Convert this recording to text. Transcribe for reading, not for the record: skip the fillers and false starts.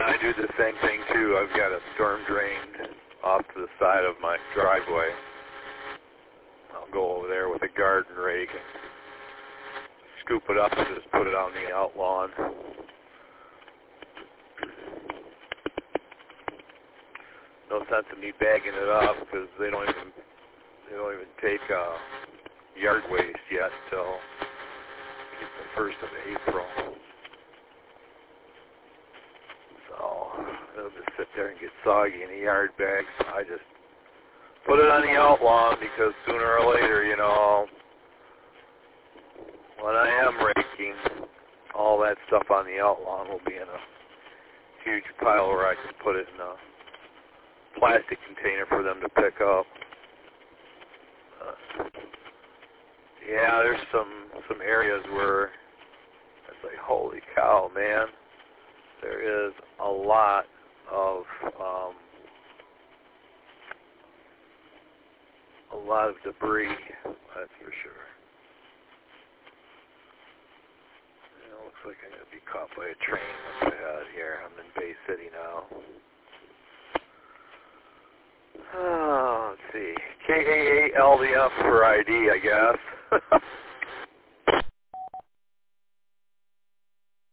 I do the same thing too. I've got a storm drain off to the side of my driveway. I'll go over there with a garden rake and scoop it up and just put it on the out lawn. No sense in me bagging it up because they don't even take yard waste yet till the 1st of April. So they'll just sit there and get soggy in the yard bags. I just put it on the out lawn because sooner or later, you know, when I am raking, all that stuff on the out lawn will be in a huge pile where I can put it in a plastic container for them to pick up. Yeah, there's some areas where it's like, holy cow, man. There is a lot of debris, that's for sure. It looks like I'm going to be caught by a train up ahead here. I'm in Bay City now. Oh, let's see. KAALDF for ID, I guess.